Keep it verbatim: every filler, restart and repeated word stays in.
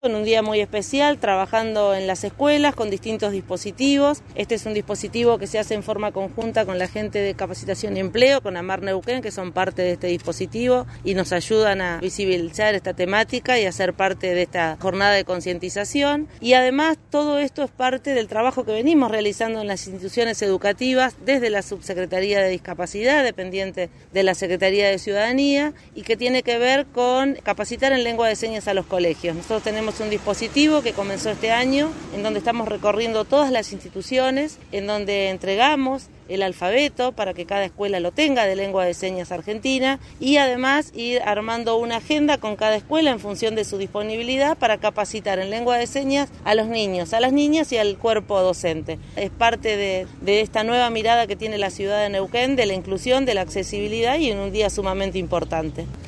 en un día muy especial, trabajando en las escuelas con distintos dispositivos. Este es un dispositivo que se hace en forma conjunta con la gente de Capacitación y Empleo, con AMAR Neuquén, que son parte de este dispositivo y nos ayudan a visibilizar esta temática y a ser parte de esta jornada de concientización. Y además todo esto es parte del trabajo que venimos realizando en las instituciones educativas desde la Subsecretaría de Discapacidad, dependiente de la Secretaría de Ciudadanía, y que tiene que ver con capacitar en lengua de señas a los colegios. Nosotros tenemos un dispositivo que comenzó este año, en donde estamos recorriendo todas las instituciones, en donde entregamos el alfabeto para que cada escuela lo tenga de lengua de señas argentina y además ir armando una agenda con cada escuela en función de su disponibilidad para capacitar en lengua de señas a los niños, a las niñas y al cuerpo docente. Es parte de, de esta nueva mirada que tiene la ciudad de Neuquén, de la inclusión, de la accesibilidad y en un día sumamente importante.